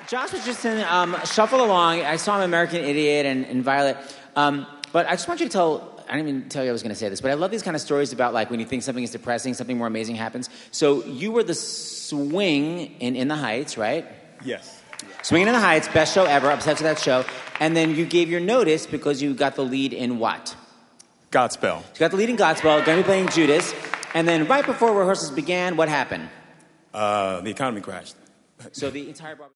Josh Richardson, shuffle along. I saw him American Idiot and Violet. But I just want you to I didn't even tell you I was going to say this, but I love these kind of stories about like when you think something is depressing, something more amazing happens. So you were the swing in the Heights, right? Yes. Swinging in the Heights, best show ever, obsessed with that show. And then you gave your notice because you got the lead in what? Godspell. You got the lead in Godspell, going to be playing Judas. And then right before rehearsals began, what happened? The economy crashed. So the entire...